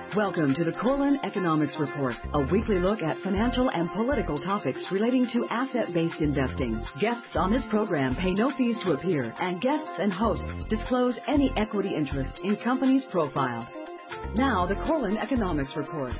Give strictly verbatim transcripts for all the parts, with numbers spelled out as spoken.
Welcome to the Corlin Economics Report, a weekly look at financial and political topics relating to asset-based investing. Guests on this program pay no fees to appear, and guests and hosts disclose any equity interest in companies' profiles. Now, the Corlin Economics Report.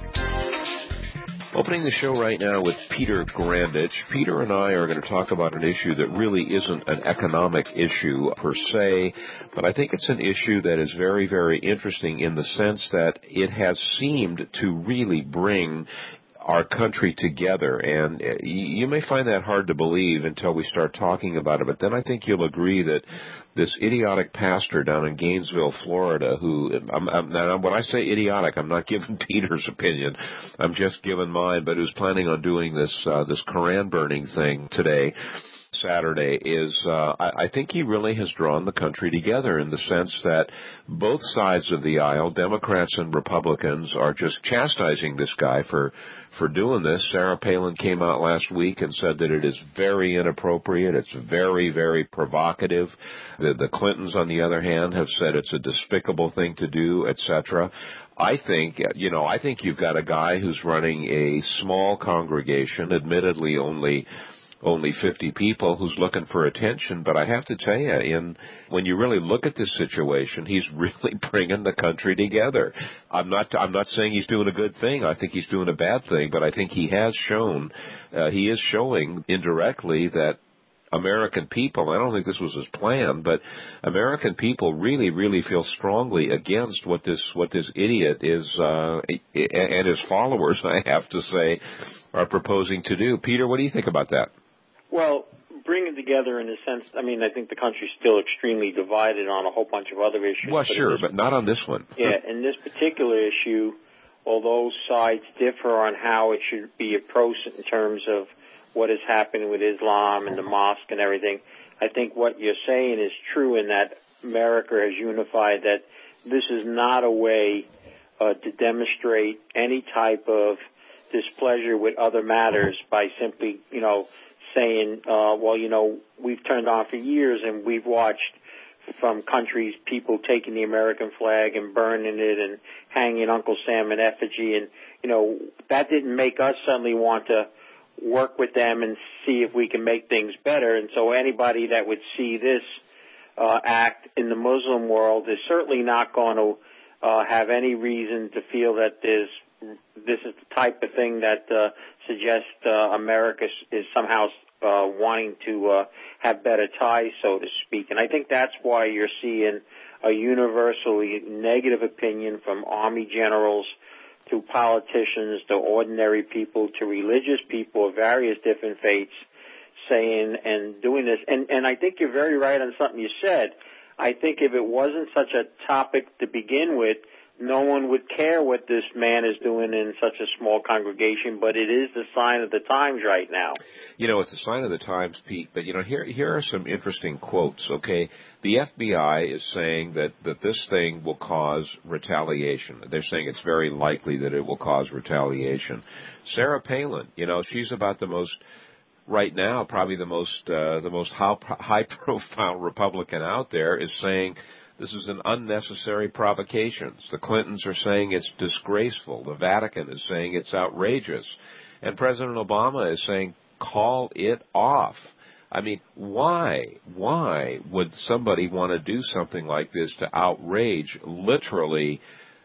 Opening the show right now with Peter Grandich. Peter and I are going to talk about an issue that really isn't an economic issue per se, but I think it's an issue that is very, very interesting in the sense that it has seemed to really bring our country together, and you may find that hard to believe until we start talking about it, but then I think you'll agree that this idiotic pastor down in Gainesville, Florida, who, I'm, I'm, now when I say idiotic, I'm not giving Peter's opinion, I'm just giving mine, but who's planning on doing this, uh, this Koran burning thing today, Saturday, is uh, I, I think he really has drawn the country together in the sense that both sides of the aisle, Democrats and Republicans, are just chastising this guy for for doing this. Sarah Palin came out last week and said that it is very inappropriate. It's very, very provocative. The, the Clintons, on the other hand, have said it's a despicable thing to do, et cetera. I think, you know, I think you've got a guy who's running a small congregation, admittedly only only fifty people, who's looking for attention, but I have to tell you, in when you really look at this situation, he's really bringing the country together. I'm not I'm not saying he's doing a good thing. I think he's doing a bad thing, but I think he has shown, uh, he is showing indirectly that American people, I don't think this was his plan, but American people really, really feel strongly against what this what this idiot is, uh, and his followers, I have to say, are proposing to do. Peter, what do you think about that? Well, bring it together in a sense, I mean, I think the country's still extremely divided on a whole bunch of other issues. Well, but sure, this, but not on this one. Yeah, in this particular issue, although sides differ on how it should be approached in terms of what is happening with Islam and the mosque and everything, I think what you're saying is true in that America has unified that this is not a way uh, to demonstrate any type of displeasure with other matters by simply, you know, saying, uh, well, you know, we've turned on for years and we've watched from countries people taking the American flag and burning it and hanging Uncle Sam in effigy, and, you know, that didn't make us suddenly want to work with them and see if we can make things better. And so anybody that would see this uh, act in the Muslim world is certainly not going to uh, have any reason to feel that there's this is the type of thing that uh, suggests uh, America is somehow uh, wanting to uh, have better ties, so to speak. And I think that's why you're seeing a universally negative opinion from army generals to politicians to ordinary people to religious people of various different faiths saying and doing this. And, and I think you're very right on something you said. I think if it wasn't such a topic to begin with, no one would care what this man is doing in such a small congregation, but it is the sign of the times right now. You know, it's a sign of the times, Pete, but, you know, here here are some interesting quotes, okay? The F B I is saying that, that this thing will cause retaliation. They're saying it's very likely that it will cause retaliation. Sarah Palin, you know, she's about the most, right now, probably the most, uh, the most high-profile Republican out there, is saying this is an unnecessary provocation. The Clintons are saying it's disgraceful. The Vatican is saying it's outrageous. And President Obama is saying, call it off. I mean, why? Why would somebody want to do something like this to outrage literally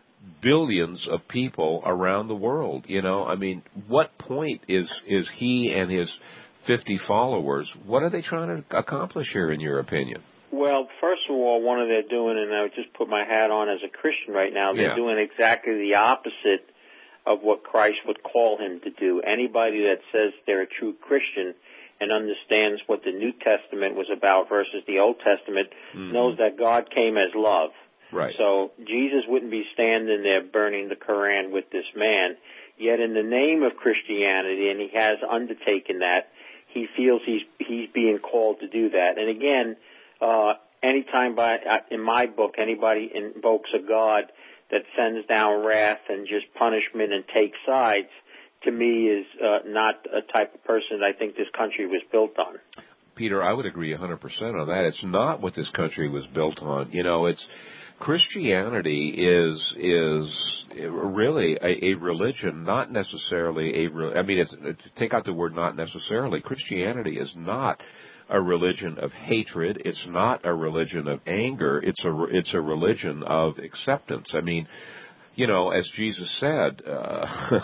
billions of people around the world? You know, I mean, what point is, is he and his fifty followers, what are they trying to accomplish here, in your opinion? Well, first of all, one of they're doing, and I would just put my hat on as a Christian right now, they're yeah. doing exactly the opposite of what Christ would call him to do. Anybody that says they're a true Christian and understands what the New Testament was about versus the Old Testament mm-hmm. knows that God came as love. Right. So Jesus wouldn't be standing there burning the Koran with this man. Yet in the name of Christianity, and he has undertaken that, he feels he's he's being called to do that. And again, Uh, anytime by, in my book, anybody invokes a God that sends down wrath and just punishment and takes sides, to me is uh, not a type of person that I think this country was built on. Peter, I would agree one hundred percent on that. It's not what this country was built on. You know, it's Christianity is is really a, a religion, not necessarily a. Re- I mean, it's, take out the word "not necessarily." Christianity is not a religion of hatred. It's not a religion of anger. It's a it's a religion of acceptance. I mean, you know, as Jesus said, uh,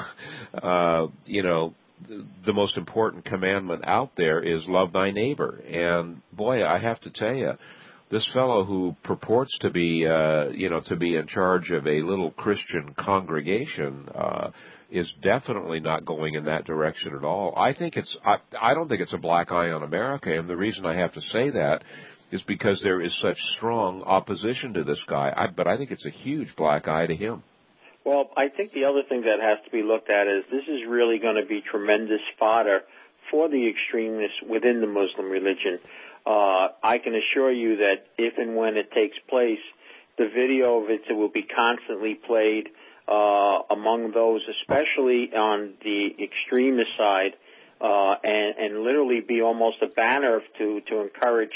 uh, you know, the most important commandment out there is love thy neighbor. And boy, I have to tell you, this fellow who purports to be, uh, you know, to be in charge of a little Christian congregation, uh, is definitely not going in that direction at all. I think it's, I, I don't think it's a black eye on America, and the reason I have to say that is because there is such strong opposition to this guy. I, but I think it's a huge black eye to him. Well, I think the other thing that has to be looked at is this is really going to be tremendous fodder for the extremists within the Muslim religion. Uh, I can assure you that if and when it takes place, the video of it will be constantly played uh, among those, especially on the extremist side, uh, and, and literally be almost a banner to, to encourage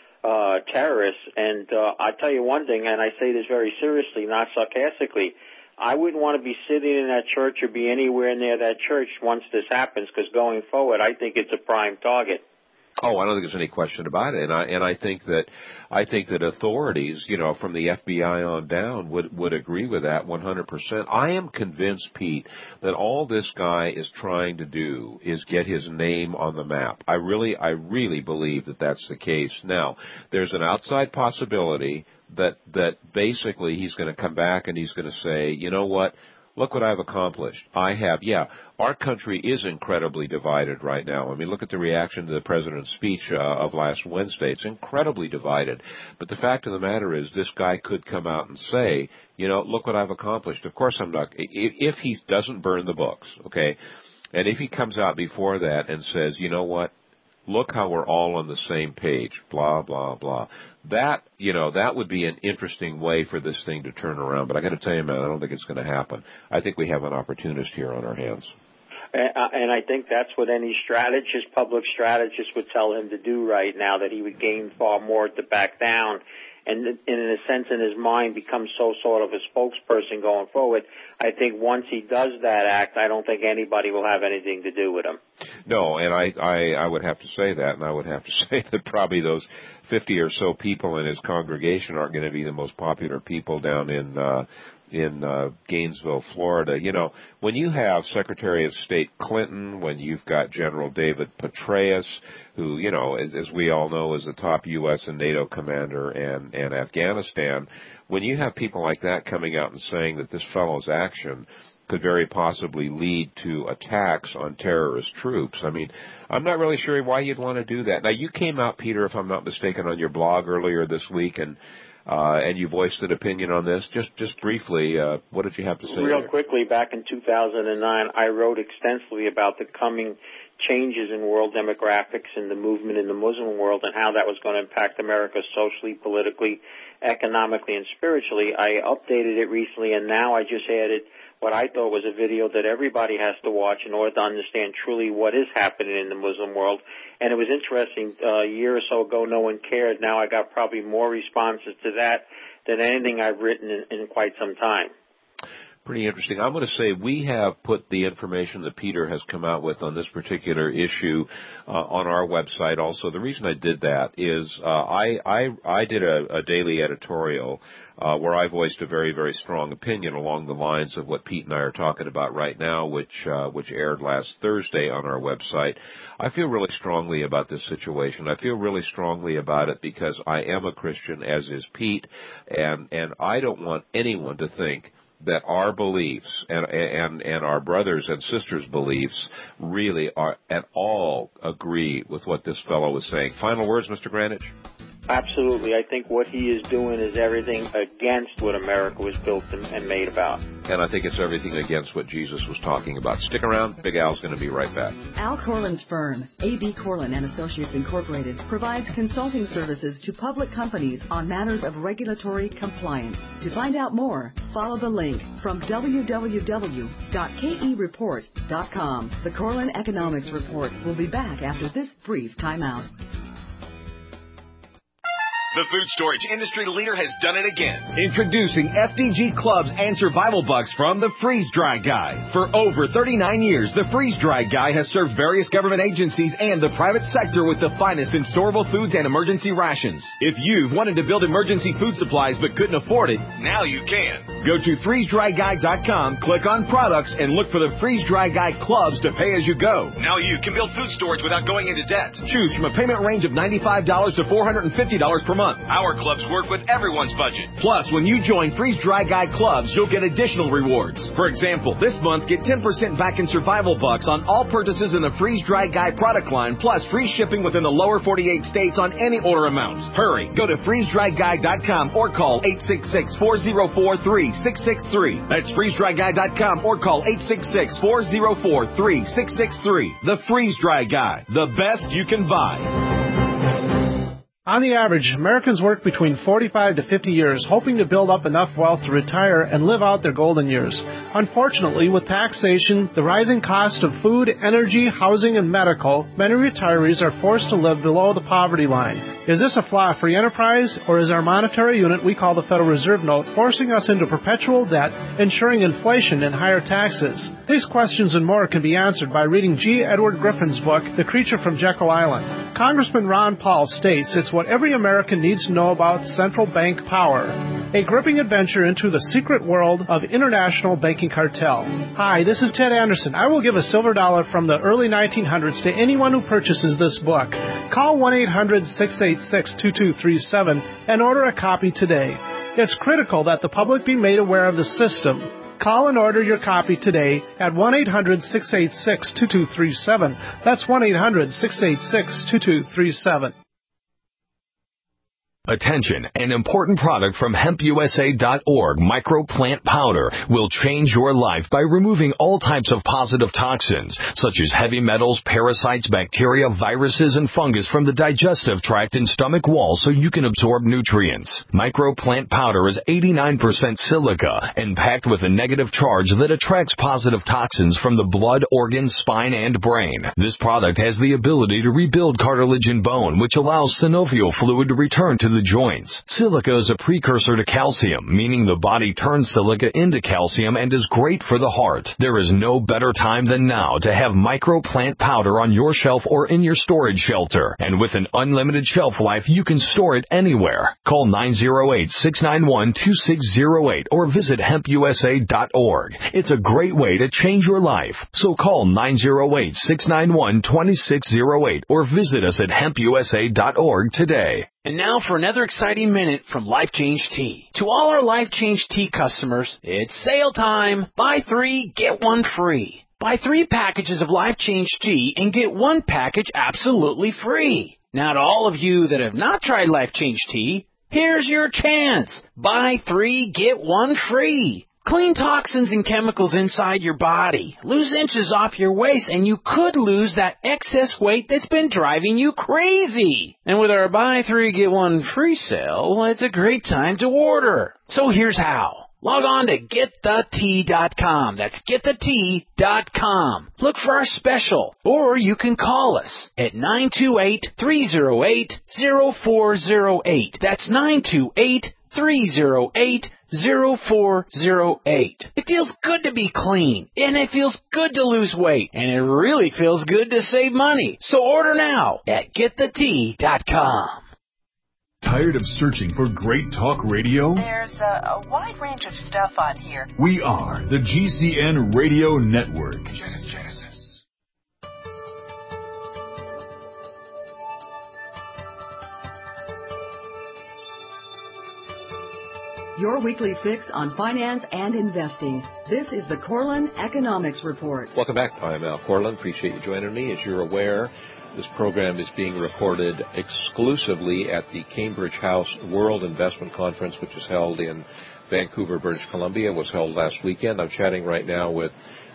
uh, terrorists. And uh, I'll tell you one thing, and I say this very seriously, not sarcastically, I wouldn't want to be sitting in that church or be anywhere near that church once this happens, because going forward, I think it's a prime target. Oh, I don't think there's any question about it, and I and I think that I think that authorities, you know, from the F B I on down, would would agree with that one hundred percent. I am convinced, Pete, that all this guy is trying to do is get his name on the map. I really, I really believe that that's the case. Now, there's an outside possibility that that basically he's going to come back and he's going to say, you know what? Look what I've accomplished. I have, yeah, our country is incredibly divided right now. I mean, look at the reaction to the president's speech uh, of last Wednesday. It's incredibly divided. But the fact of the matter is this guy could come out and say, you know, look what I've accomplished. Of course, I'm not, if he doesn't burn the books, okay, and if he comes out before that and says, you know what, look how we're all on the same page, blah, blah, blah. That, you know, that would be an interesting way for this thing to turn around. But I got to tell you, man, I don't think it's going to happen. I think we have an opportunist here on our hands. And I think that's what any strategist, public strategist would tell him to do right now, that he would gain far more to back down. And in a sense, in his mind, becomes so sort of a spokesperson going forward. I think once he does that act, I don't think anybody will have anything to do with him. No, and I, I, I would have to say that, and I would have to say that probably those fifty or so people in his congregation aren't going to be the most popular people down in uh, in uh, Gainesville, Florida. You know, when you have Secretary of State Clinton, when you've got General David Petraeus, who, you know, as, as we all know, is the top U S and NATO commander and, and Afghanistan, when you have people like that coming out and saying that this fellow's action could very possibly lead to attacks on terrorist troops. I mean, I'm not really sure why you'd want to do that. Now, you came out, Peter, if I'm not mistaken, on your blog earlier this week, and uh, and you voiced an opinion on this. Just just briefly, uh, what did you have to say? Real there? quickly, back in two thousand nine, I wrote extensively about the coming changes in world demographics and the movement in the Muslim world and how that was going to impact America socially, politically, economically, and spiritually. I updated it recently, and now I just added what I thought was a video that everybody has to watch in order to understand truly what is happening in the Muslim world. And it was interesting, uh, a year or so ago, no one cared. Now I got probably more responses to that than anything I've written in, in quite some time. Pretty interesting. I'm going to say we have put the information that Peter has come out with on this particular issue uh, on our website also. The reason I did that is uh, I, I, I did a, a daily editorial uh, where I voiced a very, very strong opinion along the lines of what Pete and I are talking about right now, which uh, which aired last Thursday on our website. I feel really strongly about this situation. I feel really strongly about it because I am a Christian, as is Pete, and, and I don't want anyone to think that our beliefs and, and and our brothers and sisters' beliefs really are at all agree with what this fellow was saying. Final words, Mister Grandich? Absolutely. I think what he is doing is everything against what America was built and made about. And I think it's everything against what Jesus was talking about. Stick around. Big Al's going to be right back. Al Corlin's firm, A B. Corlin and Associates Incorporated, provides consulting services to public companies on matters of regulatory compliance. To find out more, follow the link from w w w dot k e report dot com. The Corlin Economics Report will be back after this brief timeout. The food storage industry leader has done it again. Introducing F D G Clubs and Survival Bucks from the Freeze Dry Guy. For over thirty-nine years, the Freeze Dry Guy has served various government agencies and the private sector with the finest in storable foods and emergency rations. If you've wanted to build emergency food supplies but couldn't afford it, now you can. Go to freeze dry guy dot com, click on products, and look for the Freeze Dry Guy Clubs to pay as you go. Now you can build food storage without going into debt. Choose from a payment range of ninety-five dollars to four hundred fifty dollars per month. Our clubs work with everyone's budget. Plus, when you join Freeze Dry Guy Clubs, you'll get additional rewards. For example, this month, get ten percent back in Survival Bucks on all purchases in the Freeze Dry Guy product line, plus free shipping within the lower forty-eight states on any order amount. Hurry, go to freeze dry guy dot com or call eight six six, four zero four, three six six three. That's freeze dry guy dot com or call eight six six, four zero four, three six six three. The Freeze Dry Guy, the best you can buy. On the average, Americans work between forty-five to fifty years, hoping to build up enough wealth to retire and live out their golden years. Unfortunately, with taxation, the rising cost of food, energy, housing, and medical, many retirees are forced to live below the poverty line. Is this a flaw free enterprise, or is our monetary unit we call the Federal Reserve Note forcing us into perpetual debt, ensuring inflation and higher taxes? These questions and more can be answered by reading G. Edward Griffin's book, The Creature from Jekyll Island. Congressman Ron Paul states it's what every American needs to know about central bank power. A gripping adventure into the secret world of international banking cartel. Hi, this is Ted Anderson. I will give a silver dollar from the early nineteen hundreds to anyone who purchases this book. Call one eight hundred, six eight six, two two three seven and order a copy today. It's critical that the public be made aware of the system. Call and order your copy today at one eight hundred, six eight six, two two three seven. That's one eight hundred, six eight six, two two three seven. Attention, an important product from hemp U S A dot org, microplant powder, will change your life by removing all types of positive toxins, such as heavy metals, parasites, bacteria, viruses, and fungus from the digestive tract and stomach wall so you can absorb nutrients. Microplant powder is eighty-nine percent silica and packed with a negative charge that attracts positive toxins from the blood, organs, spine, and brain. This product has the ability to rebuild cartilage and bone, which allows synovial fluid to return to the joints. Silica is a precursor to calcium, meaning the body turns silica into calcium and is great for the heart. There is no better time than now to have microplant powder on your shelf or in your storage shelter. And with an unlimited shelf life, you can store it anywhere. Call nine zero eight, six nine one, two six zero eight or visit hemp U S A dot org. It's a great way to change your life. So call nine zero eight, six nine one, two six zero eight or visit us at hemp U S A dot org today. And now for another exciting minute from Life Change Tea. To all our Life Change Tea customers, it's sale time. Buy three, get one free. Buy three packages of Life Change Tea and get one package absolutely free. Now to all of you that have not tried Life Change Tea, here's your chance. Buy three, get one free. Clean toxins and chemicals inside your body. Lose inches off your waist, and you could lose that excess weight that's been driving you crazy. And with our buy three, get one free sale, well, it's a great time to order. So here's how. Log on to get the tea dot com. That's get the tea dot com. Look for our special, or you can call us at nine two eight, three zero eight, zero four zero eight. That's nine two eight, three zero eight, zero four zero eight. It feels good to be clean, and it feels good to lose weight, and it really feels good to save money. So order now at get the tea dot com. Tired of searching for great talk radio? There's a, a wide range of stuff on here. We are the G C N Radio Network. Genesis. Your weekly fix on finance and investing. This is the Corlin Economics Report. Welcome back. I'm Al Corlin. Appreciate you joining me. As you're aware, this program is being recorded exclusively at the Cambridge House World Investment Conference, which is held in Vancouver, British Columbia. It was held last weekend. I'm chatting right now with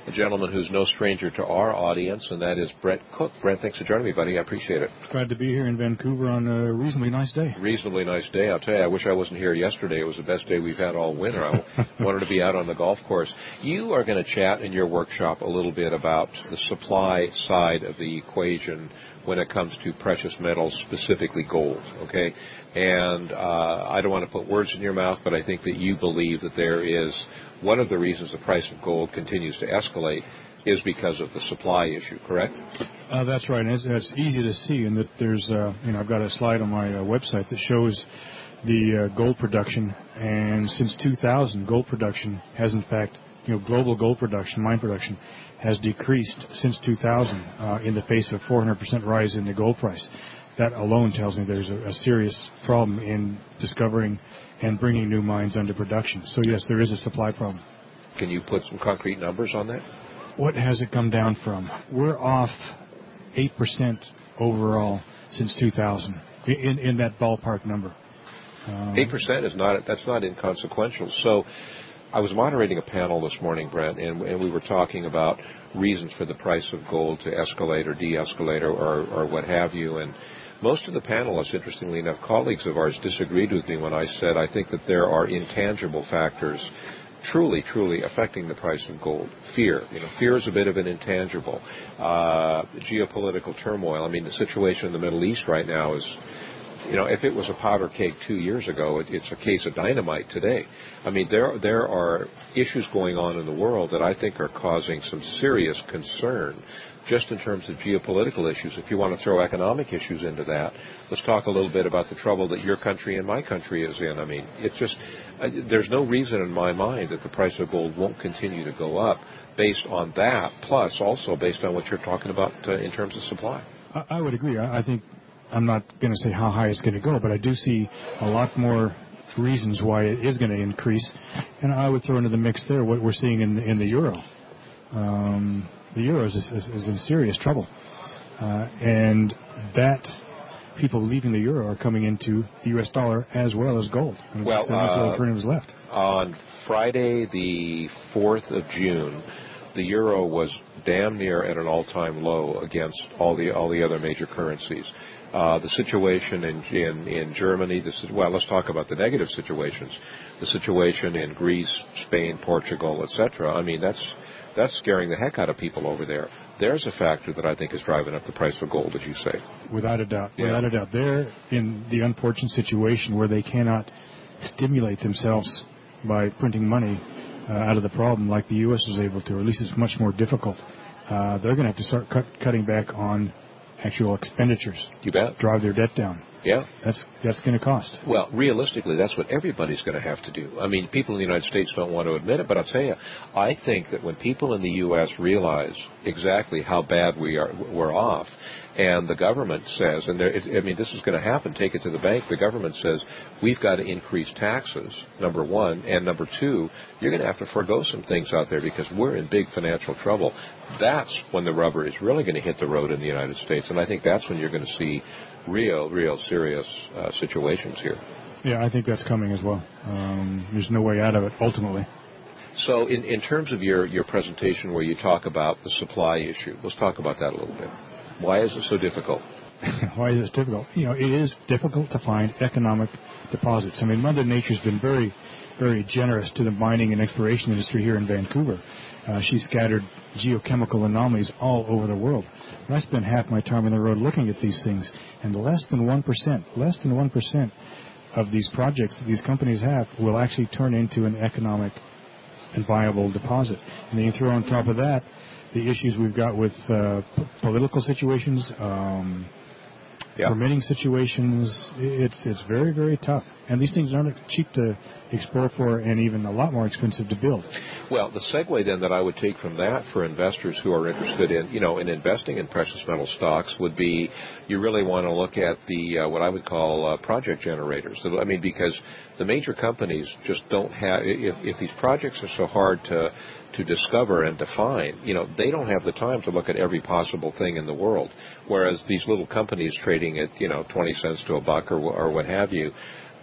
a gentleman who's no stranger to our audience, and that is Brent Cook. Brent, thanks for joining me, buddy. I appreciate it. It's glad to be here in Vancouver on a reasonably nice day. Reasonably nice day. I'll tell you, I wish I wasn't here yesterday. It was the best day we've had all winter. I wanted to be out on the golf course. You are going to chat in your workshop a little bit about the supply side of the equation when it comes to precious metals, specifically gold, okay? And uh, I don't want to put words in your mouth, but I think that you believe that there is one of the reasons the price of gold continues to escalate is because of the supply issue, correct? Uh, that's right, and it's, it's easy to see in that there's, uh, you know, I've got a slide on my uh, website that shows the uh, gold production, and since two thousand, gold production has in fact, you know, global gold production, mine production, has decreased since two thousand uh, in the face of a four hundred percent rise in the gold price. That alone tells me there's a, a serious problem in discovering and bringing new mines under production. So, yes, there is a supply problem. Can you put some concrete numbers on that? What has it come down from? We're off eight percent overall since two thousand, in, in that ballpark number. Um, eight percent is not, that's not inconsequential. So I was moderating a panel this morning, Brent, and, and we were talking about reasons for the price of gold to escalate or de-escalate or, or, or what have you. And most of the panelists, interestingly enough, colleagues of ours, disagreed with me when I said I think that there are intangible factors truly, truly affecting the price of gold. Fear. You know, fear is a bit of an intangible. Uh, geopolitical turmoil. I mean, the situation in the Middle East right now is, you know, if it was a powder keg two years ago, it, it's a case of dynamite today. I mean, there there are issues going on in the world that I think are causing some serious concern just in terms of geopolitical issues. If you want to throw economic issues into that, let's talk a little bit about the trouble that your country and my country is in. I mean, it's just, uh, there's no reason in my mind that the price of gold won't continue to go up based on that, plus also based on what you're talking about uh, in terms of supply. I, I would agree. I, I think, I'm not going to say how high it's going to go, but I do see a lot more reasons why it is going to increase. And I would throw into the mix there what we're seeing in, in the euro. Um, the euro is, is, is in serious trouble. Uh, and that people leaving the euro are coming into the U S dollar as well as gold. And well, so uh, alternatives left. On Friday, the fourth of June, the euro was damn near at an all-time low against all the all the other major currencies. Uh, the situation in, in, in Germany, this is, well, let's talk about the negative situations. The situation in Greece, Spain, Portugal, et cetera. I mean, that's that's scaring the heck out of people over there. There's a factor that I think is driving up the price of gold, as you say. Without a doubt. Yeah. Without a doubt. They're in the unfortunate situation where they cannot stimulate themselves by printing money uh, out of the problem like the U S was able to, or at least it's much more difficult. Uh, they're going to have to start cut, cutting back on actual expenditures. You bet. Drive their debt down. Yeah. That's that's going to cost. Well, realistically, that's what everybody's going to have to do. I mean, people in the United States don't want to admit it, but I'll tell you, I think that when people in the U S realize exactly how bad we are, we're off, and the government says, and there, it, I mean, this is going to happen, take it to the bank, the government says, we've got to increase taxes, number one, and number two, you're going to have to forego some things out there because we're in big financial trouble. That's when the rubber is really going to hit the road in the United States, and I think that's when you're going to see real, real serious uh, situations here. Yeah, I think that's coming as well. Um, there's no way out of it, ultimately. So in, in terms of your, your presentation where you talk about the supply issue, let's talk about that a little bit. Why is it so difficult? Why is it difficult? You know, it is difficult to find economic deposits. I mean, Mother Nature's been very, very generous to the mining and exploration industry here in Vancouver. Uh, she scattered geochemical anomalies all over the world. And I spend half my time on the road looking at these things, and less than one percent, less than one percent of these projects that these companies have will actually turn into an economic and viable deposit. And then you throw on top of that the issues we've got with uh, p- political situations, um, yeah. permitting situations. It's it's very, very tough. And these things aren't cheap to explore for and even a lot more expensive to build. Well, the segue then that I would take from that for investors who are interested in, you know, in investing in precious metal stocks would be you really want to look at the, uh, what I would call uh, project generators. So, I mean, because the major companies just don't have, if, if these projects are so hard to, to discover and define, you know, they don't have the time to look at every possible thing in the world. Whereas these little companies trading at, you know, twenty cents to a buck or, or what have you,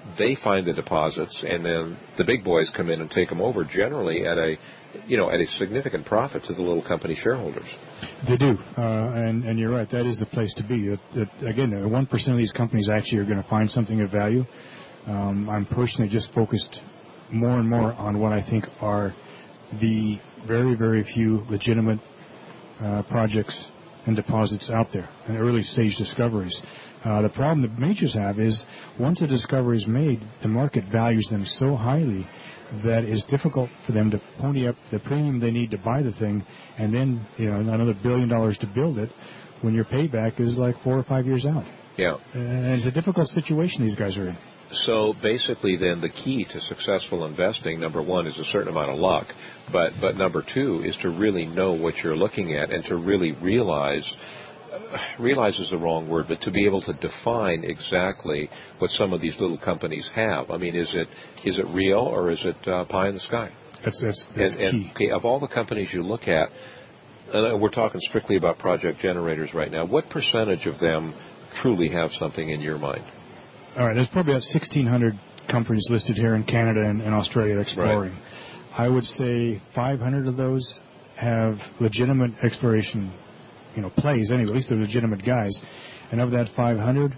they find the deposits, and then the big boys come in and take them over, generally at a, you know, at a significant profit to the little company shareholders. They do, uh, and, and you're right. That is the place to be. It, it, again, one percent of these companies actually are going to find something of value. Um, I'm personally just focused more and more on what I think are the very, very few legitimate uh, projects and deposits out there, and early stage discoveries. Uh, the problem that majors have is once a discovery is made, the market values them so highly that it's difficult for them to pony up the premium they need to buy the thing, and then, you know, another billion dollars to build it when your payback is like four or five years out. Yeah. And it's a difficult situation these guys are in. So basically then the key to successful investing, number one, is a certain amount of luck, but but number two is to really know what you're looking at and to really realize, uh, realize is the wrong word, but to be able to define exactly what some of these little companies have. I mean, is it is it real or is it uh, pie in the sky? That's, that's, that's and, key. And, okay, of all the companies you look at, and we're talking strictly about project generators right now, what percentage of them truly have something in your mind? All right, there's probably about sixteen hundred companies listed here in Canada and, and Australia exploring. Right. I would say five hundred of those have legitimate exploration, you know, plays anyway. At least they're legitimate guys. And of that five hundred,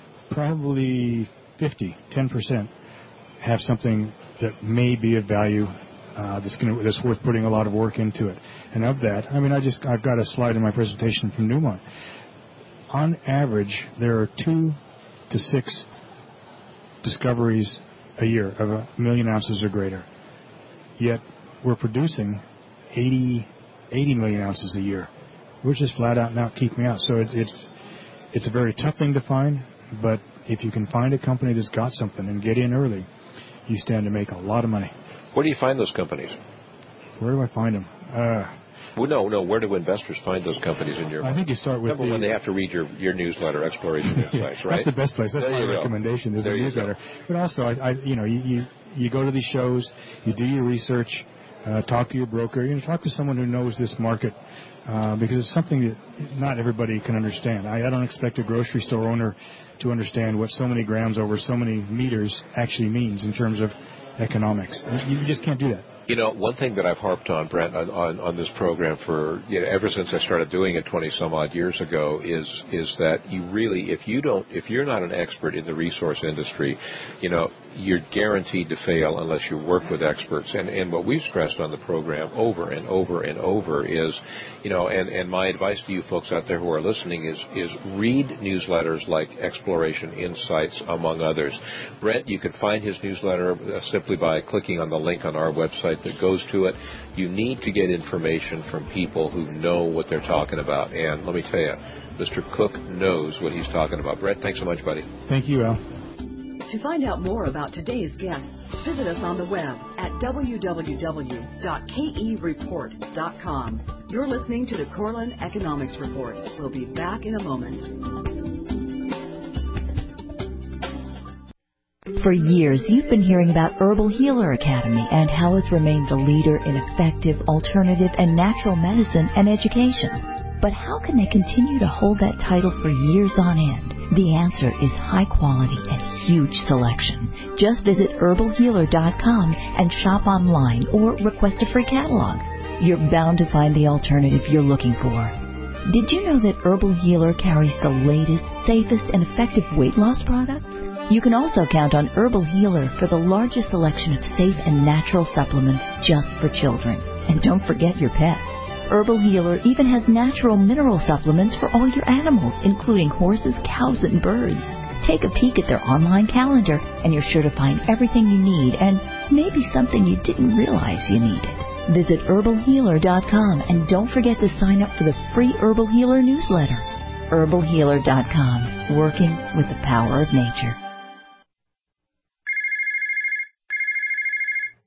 probably fifty, ten percent have something that may be of value uh, that's going that's worth putting a lot of work into it. And of that, I mean, I just I've got a slide in my presentation from Newmont. On average, there are two to six discoveries a year of a million ounces or greater. Yet we're producing eighty, eighty million ounces a year. We're just flat out now keeping out. So it, it's it's a very tough thing to find, but if you can find a company that's got something and get in early, you stand to make a lot of money. Where do you find those companies? Where do I find them? Uh, Well, no, no. Where do investors find those companies in your I mind? think you start with Number the... one, they have to read your, your newsletter, Exploration Insights, right? That's the best place. That's there my recommendation, is the newsletter. Go. But also, I, I, you know, you, you, you go to these shows, you do your research, uh, talk to your broker, you know, talk to someone who knows this market, uh, because it's something that not everybody can understand. I, I don't expect a grocery store owner to understand what so many grams over so many meters actually means in terms of economics. You, you just can't do that. You know, one thing that I've harped on, Brent, on, on, on this program for, you know, ever since I started doing it twenty some odd years ago is, is that you really, if you don't, if you're not an expert in the resource industry, you know, you're guaranteed to fail unless you work with experts. And, and what we've stressed on the program over and over and over is, you know, and, and my advice to you folks out there who are listening is, is read newsletters like Exploration Insights, among others. Brent, you can find his newsletter uh, simply by clicking on the link on our website that goes to it. You need to get information from people who know what they're talking about. And let me tell you, Mister Cook knows what he's talking about. Brett, thanks so much, buddy. Thank you, Al. To find out more about today's guests, visit us on the web at w w w dot k e report dot com. You're listening to the Corlin Economics Report. We'll be back in a moment. For years, you've been hearing about Herbal Healer Academy and how it's remained the leader in effective, alternative, and natural medicine and education. But how can they continue to hold that title for years on end? The answer is high quality and huge selection. Just visit herbal healer dot com and shop online or request a free catalog. You're bound to find the alternative you're looking for. Did you know that Herbal Healer carries the latest, safest, and effective weight loss products? You can also count on Herbal Healer for the largest selection of safe and natural supplements just for children. And don't forget your pets. Herbal Healer even has natural mineral supplements for all your animals, including horses, cows, and birds. Take a peek at their online calendar, and you're sure to find everything you need and maybe something you didn't realize you needed. Visit herbal healer dot com and don't forget to sign up for the free Herbal Healer newsletter. herbal healer dot com, working with the power of nature.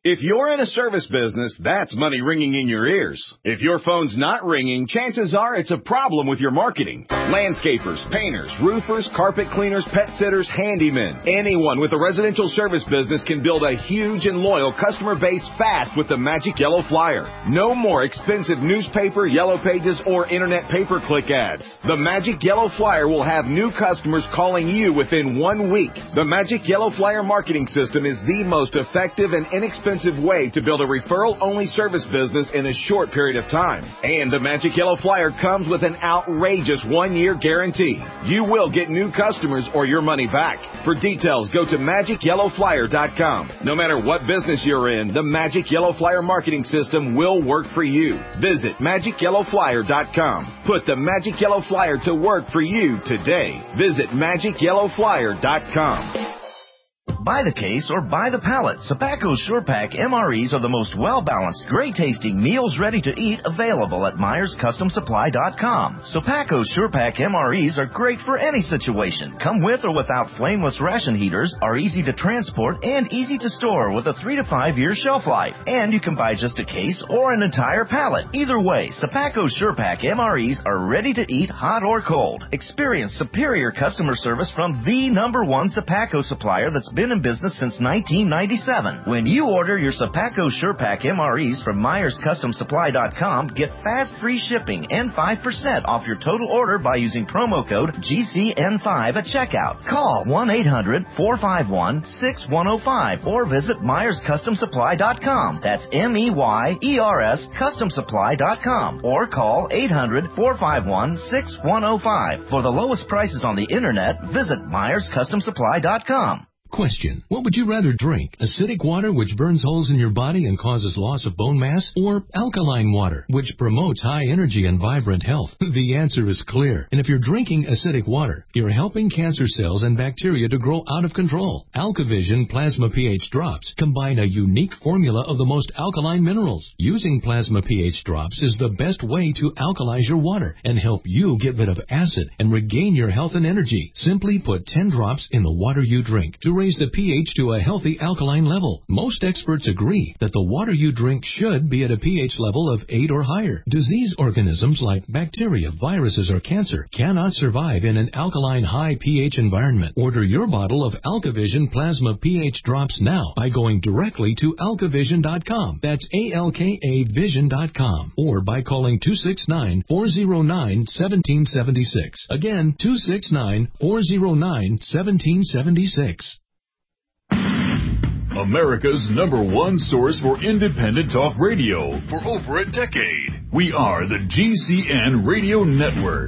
If you're in a service business, that's money ringing in your ears. If your phone's not ringing, chances are it's a problem with your marketing. Landscapers, painters, roofers, carpet cleaners, pet sitters, handymen. Anyone with a residential service business can build a huge and loyal customer base fast with the Magic Yellow Flyer. No more expensive newspaper, yellow pages, or internet pay-per-click ads. The Magic Yellow Flyer will have new customers calling you within one week. The Magic Yellow Flyer marketing system is the most effective and inexpensive way to build a referral-only service business in a short period of time. And the Magic Yellow Flyer comes with an outrageous one-year guarantee. You will get new customers or your money back. For details, go to magic yellow flyer dot com. No matter what business you're in, the Magic Yellow Flyer marketing system will work for you. Visit magic yellow flyer dot com. Put the Magic Yellow Flyer to work for you today. Visit magic yellow flyer dot com. Buy the case or buy the pallet. Sapaco SurePack M R Es are the most well-balanced, great-tasting meals ready to eat available at Myers Custom Supply dot com. Sapaco SurePack M R Es are great for any situation. Come with or without flameless ration heaters, are easy to transport, and easy to store with a three to five year shelf life. And you can buy just a case or an entire pallet. Either way, Sapaco SurePack M R Es are ready to eat hot or cold. Experience superior customer service from the number one Sapaco supplier that's been in business since nineteen ninety-seven. When you order your Sapaco SurePack M R Es from Myers Custom Supply dot com, get fast free shipping and five percent off your total order by using promo code G C N five at checkout. Call one eight hundred four five one six one zero five or visit Myers Custom Supply dot com. That's M E Y E R S Custom Supply dot com or call eight hundred four five one six one zero five. For the lowest prices on the internet, visit Myers Custom Supply dot com. Question. What would you rather drink? Acidic water, which burns holes in your body and causes loss of bone mass? Or alkaline water, which promotes high energy and vibrant health? The answer is clear. And if you're drinking acidic water, you're helping cancer cells and bacteria to grow out of control. AlkaVision Plasma pH Drops combine a unique formula of the most alkaline minerals. Using Plasma pH Drops is the best way to alkalize your water and help you get rid of acid and regain your health and energy. Simply put ten drops in the water you drink to raise the pH to a healthy alkaline level. Most experts agree that the water you drink should be at a pH level of eight or higher. Disease organisms like bacteria, viruses, or cancer cannot survive in an alkaline high pH environment. Order your bottle of AlkaVision Plasma pH Drops now by going directly to alka vision dot com. That's A L K A vision dot com. Or by calling two six nine, four zero nine, one seven seven six. Again, two six nine, four zero nine, one seven seven six. America's number one source for independent talk radio for over a decade. We are the G C N Radio Network.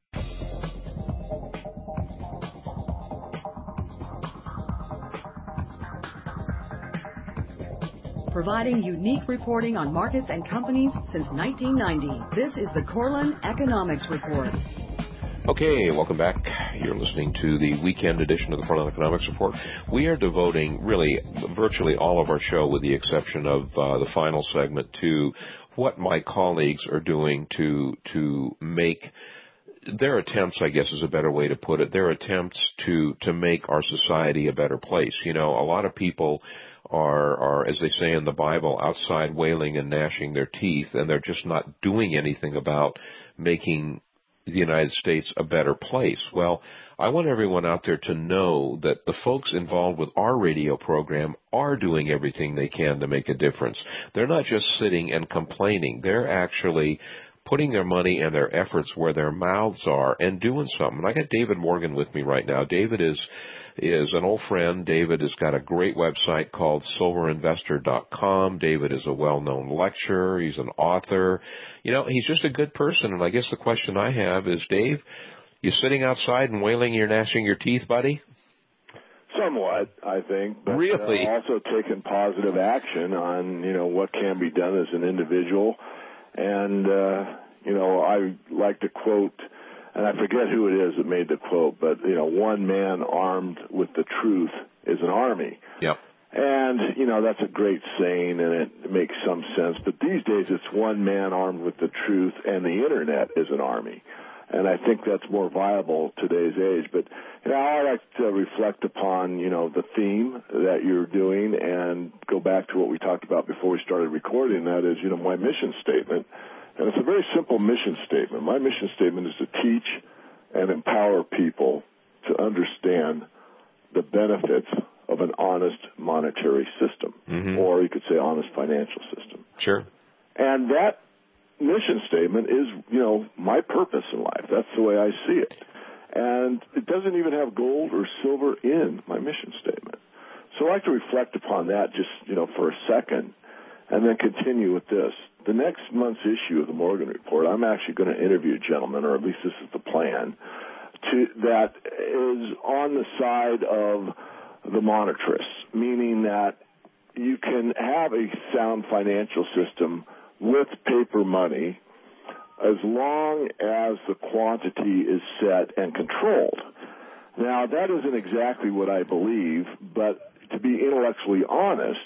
Providing unique reporting on markets and companies since nineteen ninety. This is the Corlin Economics Report. Okay, welcome back. You're listening to the weekend edition of the Corlin Economics Report. We are devoting really virtually all of our show, with the exception of uh, the final segment, to what my colleagues are doing to to make their attempts, I guess is a better way to put it, their attempts to, to make our society a better place. You know, a lot of people are, are, as they say in the Bible, outside wailing and gnashing their teeth, and they're just not doing anything about making the United States a better place. Well, I want everyone out there to know that the folks involved with our radio program are doing everything they can to make a difference. They're not just sitting and complaining. They're actually putting their money and their efforts where their mouths are and doing something. I got David Morgan with me right now. David is is an old friend. David has got a great website called silver investor dot com. David is a well-known lecturer. He's an author. You know, he's just a good person. And I guess the question I have is, Dave, you sitting outside and wailing your gnashing your teeth, buddy? Somewhat, I think, but really? uh, also taking positive action on, you know, what can be done as an individual. And, uh, you know, I like to quote, and I forget who it is that made the quote, but, you know, one man armed with the truth is an army. Yep. And, you know, that's a great saying, and it makes some sense. But these days it's one man armed with the truth, and the Internet is an army. And I think that's more viable today's age. But you know, I like to reflect upon, you know, the theme that you're doing and go back to what we talked about before we started recording. That is, you know, my mission statement. And it's a very simple mission statement. My mission statement is to teach and empower people to understand the benefits of an honest monetary system, mm-hmm. or you could say honest financial system. Sure. And that mission statement is, you know, my purpose in life. That's the way I see it. And it doesn't even have gold or silver in my mission statement. So I like to reflect upon that just, you know, for a second and then continue with this. The next month's issue of the Morgan Report, I'm actually going to interview a gentleman, or at least this is the plan, to, that is on the side of the monetarists, meaning that you can have a sound financial system with paper money as long as the quantity is set and controlled. Now, that isn't exactly what I believe, but to be intellectually honest,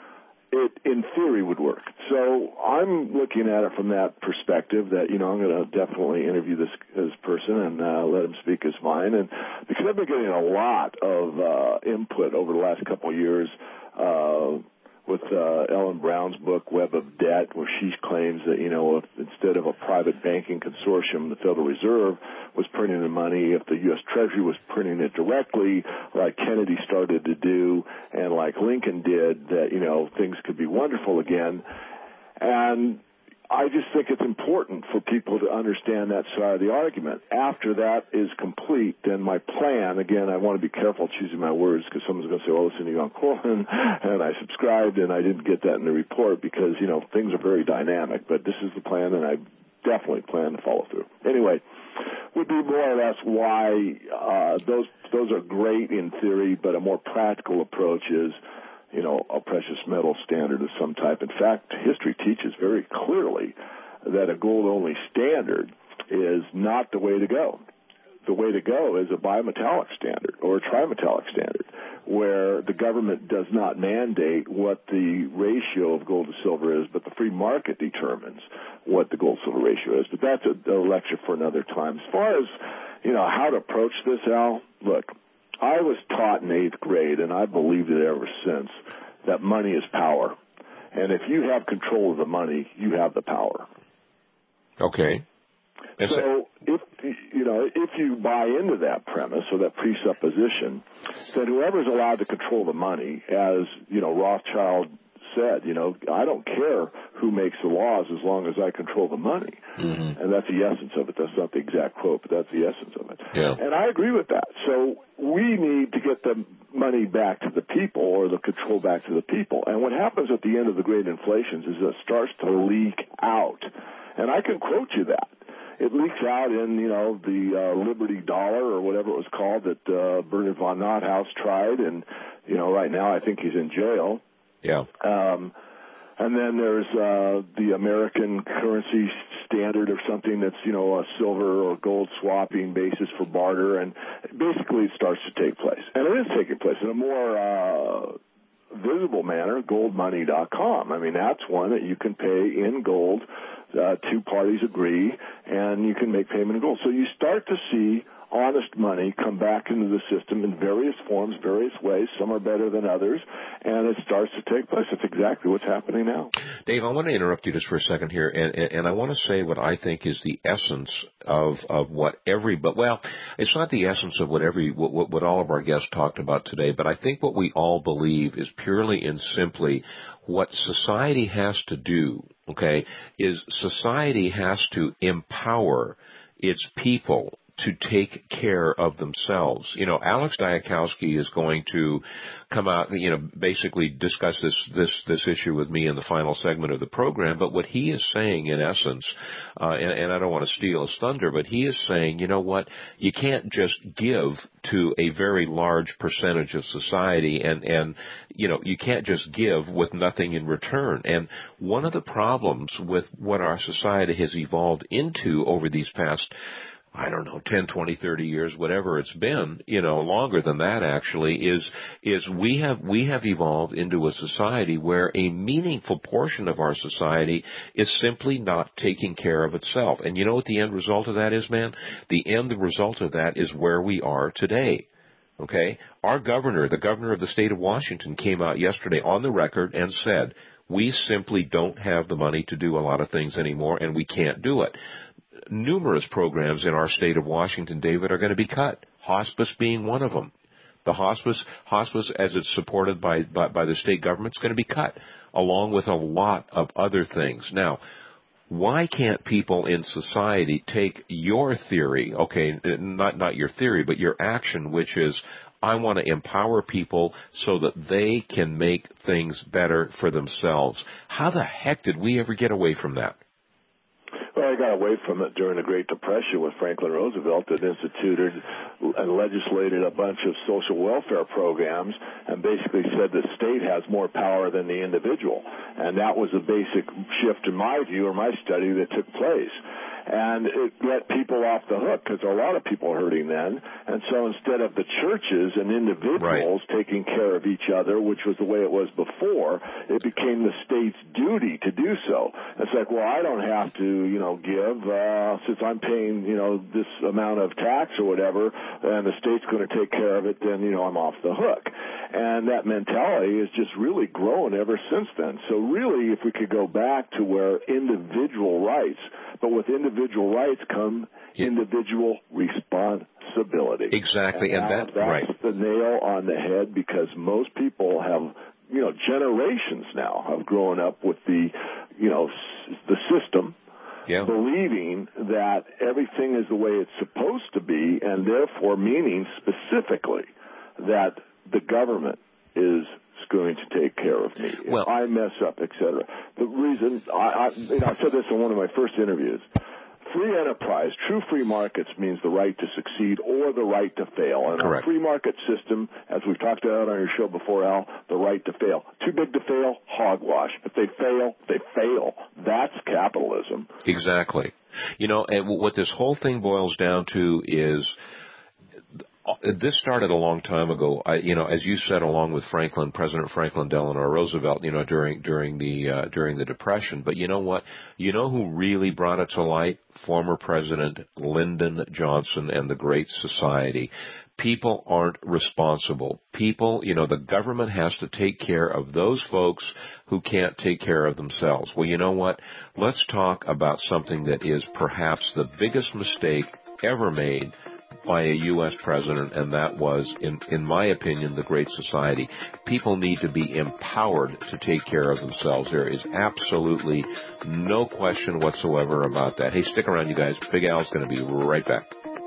it in theory would work. So I'm looking at it from that perspective that, you know, I'm going to definitely interview this, this person and uh, let him speak his mind. And because I've been getting a lot of uh, input over the last couple of years, uh, with uh, Ellen Brown's book, Web of Debt, where she claims that, you know, if instead of a private banking consortium, the Federal Reserve was printing the money, if the U S Treasury was printing it directly, like Kennedy started to do and like Lincoln did, that, you know, things could be wonderful again. And I just think it's important for people to understand that side of the argument. After that is complete, then my plan, again, I want to be careful choosing my words because someone's going to say, well, listen to Jan Coleman, and I subscribed, and I didn't get that in the report because, you know, things are very dynamic. But this is the plan, and I definitely plan to follow through. Anyway, would be more or less why uh, those those are great in theory, but a more practical approach is, you know, a precious metal standard of some type. In fact, history teaches very clearly that a gold-only standard is not the way to go. The way to go is a bimetallic standard or a trimetallic standard, where the government does not mandate what the ratio of gold to silver is, but the free market determines what the gold-silver ratio is. But that's a, a lecture for another time. As far as, you know, how to approach this, Al, look, I was taught in eighth grade, and I believed it ever since, that money is power. And if you have control of the money, you have the power. Okay. So if, you know, if you buy into that premise or that presupposition, then whoever's allowed to control the money, as, you know, Rothschild said, you know, I don't care who makes the laws as long as I control the money. Mm-hmm. And that's the essence of it. That's not the exact quote, but that's the essence of it. Yeah. And I agree with that. So we need to get the money back to the people, or the control back to the people. And what happens at the end of the great inflations is it starts to leak out. And I can quote you that. It leaks out in, you know, the uh, Liberty Dollar or whatever it was called that uh, Bernard von Nothaus tried. And, you know, right now I think he's in jail. Yeah. Um, and then there's uh, the American currency standard or something that's, you know, a silver or gold swapping basis for barter. And basically it starts to take place. And it is taking place in a more uh, visible manner, gold money dot com. I mean, that's one that you can pay in gold. Uh, two parties agree, and you can make payment in gold. So you start to see honest money come back into the system in various forms, various ways. Some are better than others, and it starts to take place. That's exactly what's happening now. Dave, I want to interrupt you just for a second here, and, and I want to say what I think is the essence of, of what every, but well, it's not the essence of what every, what, what all of our guests talked about today, but I think what we all believe is purely and simply what society has to do, okay, is society has to empower its people to take care of themselves. You know, Alex Diakowski is going to come out, you know, basically discuss this, this, this issue with me in the final segment of the program. But what he is saying in essence, uh, and, and I don't want to steal his thunder, but he is saying, you know what, you can't just give to a very large percentage of society and, and, you know, you can't just give with nothing in return. And one of the problems with what our society has evolved into over these past I don't know, ten, twenty, thirty years, whatever it's been, you know, longer than that actually, is, is we have, we have evolved into a society where a meaningful portion of our society is simply not taking care of itself. And you know what the end result of that is, man? The end result of that is where we are today. Okay? Our governor, the governor of the state of Washington, came out yesterday on the record and said, we simply don't have the money to do a lot of things anymore, and we can't do it. Numerous programs in our state of Washington, David, are going to be cut, hospice being one of them. The hospice, hospice as it's supported by, by, by the state government, is going to be cut, along with a lot of other things. Now, why can't people in society take your theory, okay, not, not your theory, but your action, which is, I want to empower people so that they can make things better for themselves. How the heck did we ever get away from that? Well, I got away from it during the Great Depression with Franklin Roosevelt that instituted and legislated a bunch of social welfare programs and basically said the state has more power than the individual. And that was a basic shift in my view or my study that took place. And it let people off the hook because a lot of people were hurting then. And so instead of the churches and individuals right. taking care of each other, which was the way it was before, it became the state's duty to do so. It's like, well, I don't have to, you know, give uh, since I'm paying, you know, this amount of tax or whatever, and the state's going to take care of it, then, you know, I'm off the hook. And that mentality has just really grown ever since then. So really, if we could go back to where individual rights, but with individual rights come yeah. individual responsibility. Exactly, and, and that, that's right. the nail on the head because most people have, you know, generations now have grown up with the, you know, s- the system. Yeah. Believing that everything is the way it's supposed to be, and therefore meaning specifically that the government is going to take care of me well, if I mess up, et cetera. The reason I, I, you know, I said this in one of my first interviews. Free enterprise, true free markets means the right to succeed or the right to fail. And our free market system, as we've talked about on your show before, Al, the right to fail. Too big to fail, hogwash. If they fail, they fail. That's capitalism. Exactly. You know, and what this whole thing boils down to is this started a long time ago. I, you know, as you said, along with Franklin, President Franklin Delano Roosevelt, you know, during during the uh, during the Depression. But you know what? You know who really brought it to light? Former President Lyndon Johnson and the Great Society. People aren't responsible. People, you know, the government has to take care of those folks who can't take care of themselves. Well, you know what? Let's talk about something that is perhaps the biggest mistake ever made by a U S president, and that was, in, in my opinion, the Great Society. People need to be empowered to take care of themselves. There is absolutely no question whatsoever about that. Hey, stick around, you guys. Big Al's going to be right back.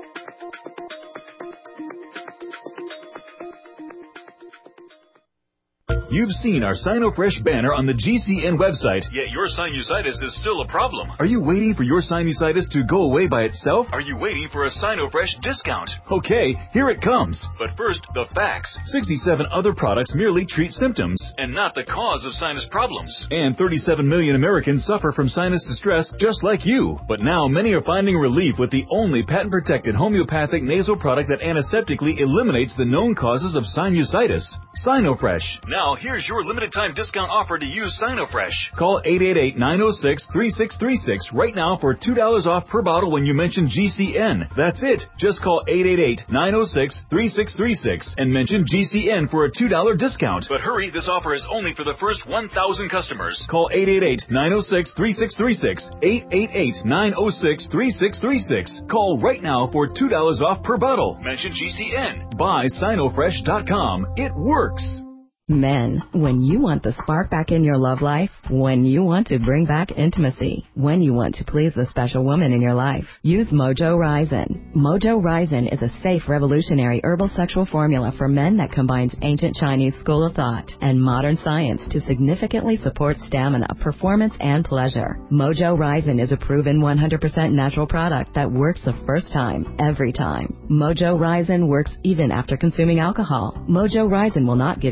You've seen our SinoFresh banner on the G C N website. Yet your sinusitis is still a problem. Are you waiting for your sinusitis to go away by itself? Are you waiting for a SinoFresh discount? Okay, here it comes. But first, the facts. sixty-seven other products merely treat symptoms. And not the cause of sinus problems. And thirty-seven million Americans suffer from sinus distress just like you. But now many are finding relief with the only patent-protected homeopathic nasal product that antiseptically eliminates the known causes of sinusitis. SinoFresh. Now, here's your limited time discount offer to use SinoFresh. Call eight eight eight, nine oh six, three six three six right now for two dollars off per bottle when you mention G C N. That's it. Just call eight eight eight, nine oh six, three six three six and mention G C N for a two dollars discount. But hurry, this offer is only for the first one thousand customers. Call eight eight eight, nine oh six, three six three six, eight eight eight, nine oh six, three six three six. Call right now for two dollars off per bottle. Mention G C N. Buy Sinofresh dot com. It works. Men, when you want the spark back in your love life, when you want to bring back intimacy, when you want to please the special woman in your life, use Mojo Ryzen. Mojo Ryzen is a safe, revolutionary herbal sexual formula for men that combines ancient Chinese school of thought and modern science to significantly support stamina, performance, and pleasure. Mojo Ryzen is a proven one hundred percent natural product that works the first time, every time. Mojo Ryzen works even after consuming alcohol. Mojo Ryzen will not give you unwanted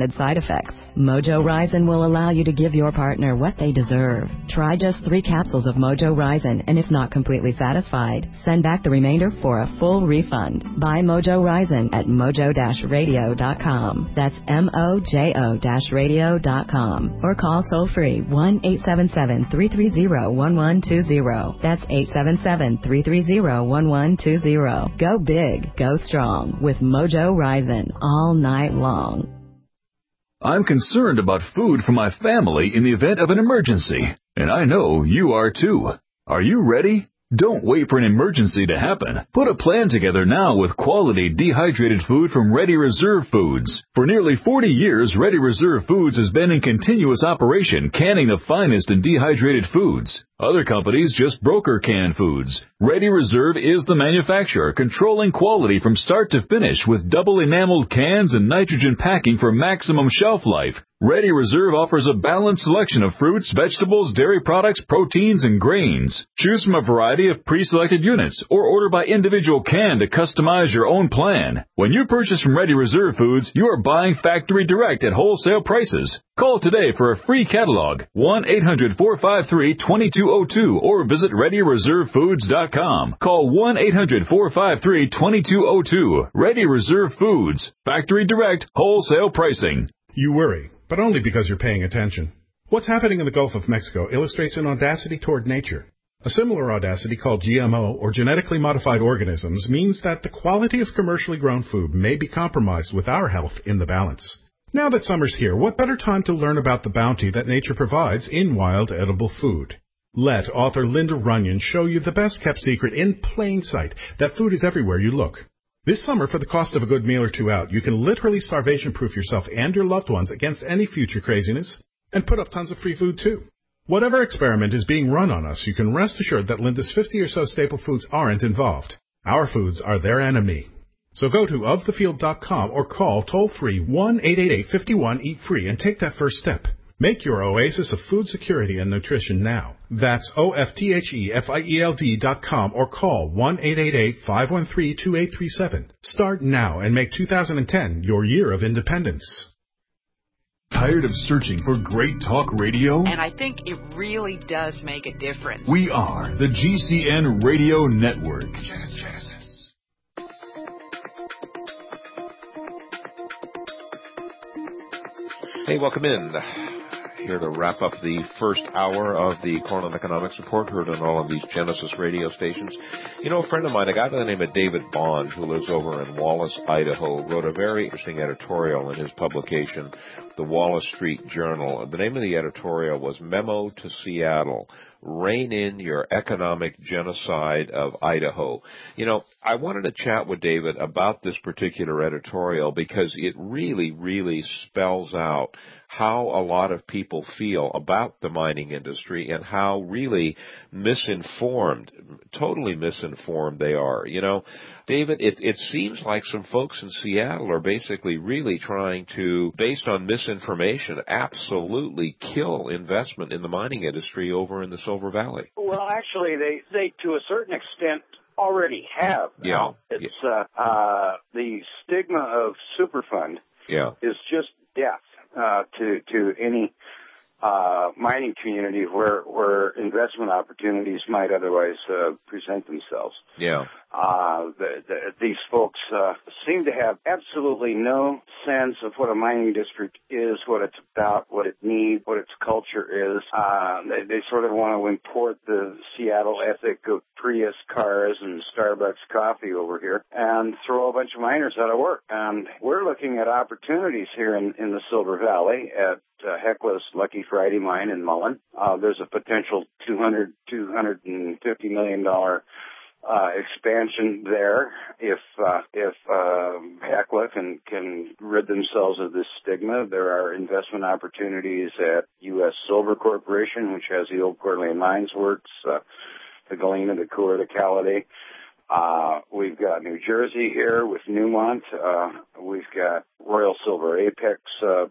unwanted side effects. Mojo Ryzen will allow you to give your partner what they deserve. Try just three capsules of Mojo Ryzen, and if not completely satisfied, send back the remainder for a full refund. Buy Mojo Ryzen at mojo dash radio dot com. That's M O J O radio dot com. Or call toll-free one eight seven seven, three three zero, one one two zero. That's eight seven seven, three three zero, one one two zero. Go big, go strong with Mojo Ryzen all night long. I'm concerned about food for my family in the event of an emergency, and I know you are too. Are you ready? Don't wait for an emergency to happen. Put a plan together now with quality dehydrated food from Ready Reserve Foods. For nearly forty years, Ready Reserve Foods has been in continuous operation, canning the finest in dehydrated foods. Other companies just broker canned foods. Ready Reserve is the manufacturer, controlling quality from start to finish with double enameled cans and nitrogen packing for maximum shelf life. Ready Reserve offers a balanced selection of fruits, vegetables, dairy products, proteins, and grains. Choose from a variety of pre-selected units or order by individual can to customize your own plan. When you purchase from Ready Reserve Foods, you are buying factory direct at wholesale prices. Call today for a free catalog, one eight hundred, four five three, two two zero two, or visit ready reserve foods dot com. Call one eight hundred, four five three, two two zero two. Ready Reserve Foods. Factory direct, wholesale pricing. You worry, but only because you're paying attention. What's happening in the Gulf of Mexico illustrates an audacity toward nature. A similar audacity called G M O, or genetically modified organisms, means that the quality of commercially grown food may be compromised with our health in the balance. Now that summer's here, what better time to learn about the bounty that nature provides in wild edible food? Let author Linda Runyon show you the best-kept secret in plain sight, that food is everywhere you look. This summer, for the cost of a good meal or two out, you can literally starvation-proof yourself and your loved ones against any future craziness, and put up tons of free food, too. Whatever experiment is being run on us, you can rest assured that Linda's fifty or so staple foods aren't involved. Our foods are their enemy. So go to of the field dot com or call toll-free one eight eight eight, five one, eat free and take that first step. Make your oasis of food security and nutrition now. That's O F T H E F I E L D dot com or call one eight eight eight, five one three, two eight three seven. Start now and make two thousand ten your year of independence. Tired of searching for great talk radio? And I think it really does make a difference. We are the G C N Radio Network. Jazz, jazz. Hey, welcome in. Here to wrap up the first hour of the Cornell Economics Report, heard on all of these Genesis radio stations. You know, a friend of mine, a guy by the name of David Bond, who lives over in Wallace, Idaho, wrote a very interesting editorial in his publication, the Wallace Street Journal. The name of the editorial was Memo to Seattle, Rein in Your Economic Genocide of Idaho. You know, I wanted to chat with David about this particular editorial because it really, really spells out how a lot of people feel about the mining industry and how really misinformed, totally misinformed they are. You know, David, it, it seems like some folks in Seattle are basically really trying to, based on misinformation, absolutely kill investment in the mining industry over in the Silver Valley. Well, actually, they, they to a certain extent, already have. Yeah. It's uh, uh, the stigma of Superfund yeah. is just death. Uh, to to any uh, mining community where where investment opportunities might otherwise uh, present themselves. Yeah. Uh, the, the, these folks uh, seem to have absolutely no sense of what a mining district is, what it's about, what it needs, what its culture is. Uh, they, they sort of want to import the Seattle ethic of Prius cars and Starbucks coffee over here and throw a bunch of miners out of work. And we're looking at opportunities here in, in the Silver Valley at uh, Hecla's Lucky Friday mine in Mullen. Uh, there's a potential two hundred, two hundred fifty million dollars Uh, expansion there if uh, if uh, Hecla can can rid themselves of this stigma. There are investment opportunities at U S Silver Corporation, which has the old Coeur d'Alene Mines Works, uh, the Galena, the Coeur, the Caladay. Uh, we've got New Jersey here with Newmont. Uh, we've got Royal Silver Apex uh, project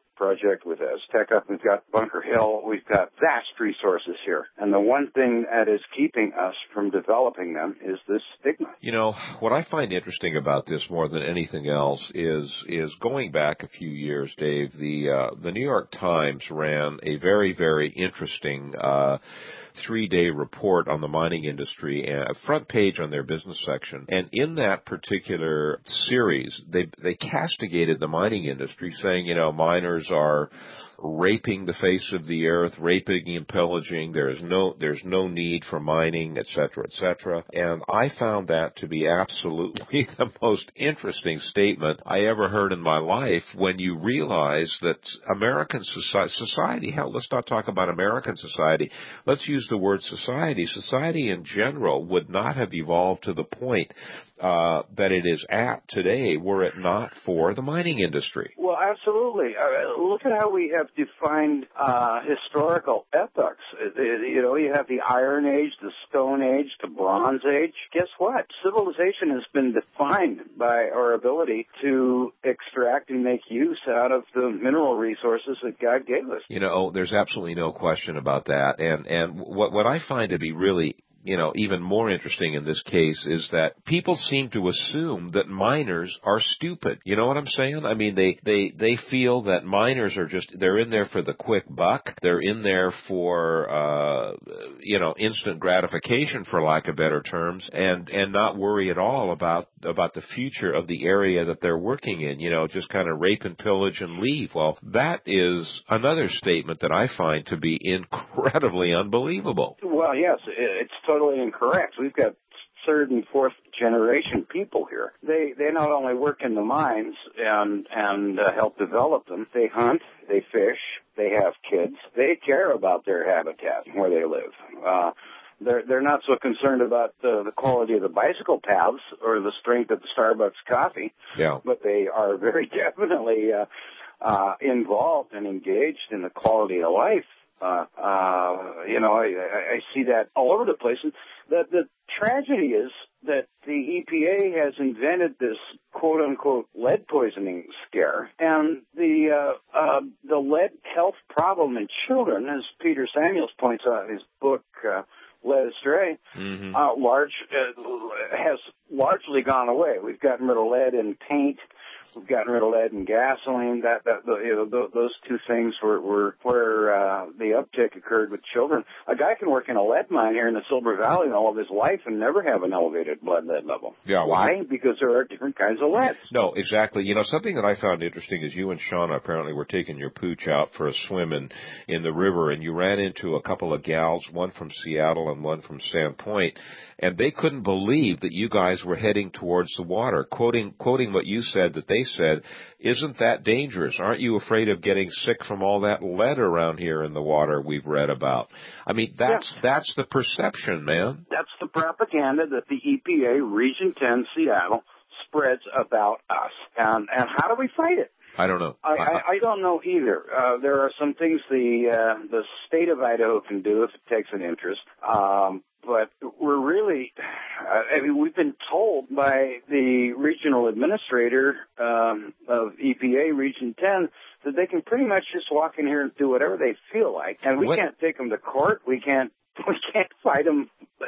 project with Azteca. We've got Bunker Hill. We've got vast resources here. And the one thing that is keeping us from developing them is this stigma. You know, what I find interesting about this more than anything else is is going back a few years, Dave, the uh, the New York Times ran a very, very interesting uh three-day report on the mining industry, and a front page on their business section. And in that particular series, they they castigated the mining industry, saying, you know, miners are raping the face of the earth, raping and pillaging. There is no there's no need for mining, et cetera, et cetera. And I found that to be absolutely the most interesting statement I ever heard in my life, when you realize that American society, society, hell, let's not talk about American society. Let's use the word society. Society in general would not have evolved to the point uh, that it is at today were it not for the mining industry. Well, absolutely. Uh, look at how we have defined uh, historical epochs. Uh, you know, you have the Iron Age, the Stone Age, the Bronze Age. Guess what? Civilization has been defined by our ability to extract and make use out of the mineral resources that God gave us. You know, there's absolutely no question about that. And and what what I find to be really, you know, even more interesting in this case is that people seem to assume that miners are stupid. You know what I'm saying? I mean, they, they, they feel that miners are just, they're in there for the quick buck. They're in there for, uh, you know, instant gratification, for lack of better terms, and, and not worry at all about, about the future of the area that they're working in, you know, just kind of rape and pillage and leave. Well, that is another statement that I find to be incredibly unbelievable. Well, yes, it's totally incorrect. We've got third and fourth generation people here. They they not only work in the mines and and uh, help develop them. They hunt, they fish, they have kids. They care about their habitat where they live. Uh, they're they're not so concerned about the, the quality of the bicycle paths or the strength of the Starbucks coffee. Yeah. But they are very definitely uh, uh, involved and engaged in the quality of life. Uh, uh, you know, I, I see that all over the place. And the, the tragedy is that the E P A has invented this quote-unquote lead poisoning scare, and the uh, uh, the lead health problem in children, as Peter Samuels points out in his book, uh, Led Astray, mm-hmm. uh, large uh, has largely gone away. We've gotten rid of lead in paint. We've gotten rid of lead in gasoline. That, that you know, those two things were, were where uh, the uptick occurred with children. A guy can work in a lead mine here in the Silver Valley all of his life and never have an elevated blood lead level. Yeah, why? Well, because there are different kinds of lead. No, exactly. You know, something that I found interesting is you and Shauna apparently were taking your pooch out for a swim in, in the river, and you ran into a couple of gals, one from Seattle and one from Sandpoint, and they couldn't believe that you guys were heading towards the water. Quoting quoting what you said that they said, isn't that dangerous? Aren't you afraid of getting sick from all that lead around here in the water we've read about? I mean, that's yeah. that's the perception, man. That's the propaganda that the E P A Region ten Seattle spreads about us. And, and how do we fight it? I don't know. I, I, I don't know either. Uh, there are some things the uh, the state of Idaho can do if it takes an interest. Um, but we're really, I mean, we've been told by the regional administrator um, of E P A Region ten that they can pretty much just walk in here and do whatever they feel like. And we what? can't take them to court. We can't We can't fight them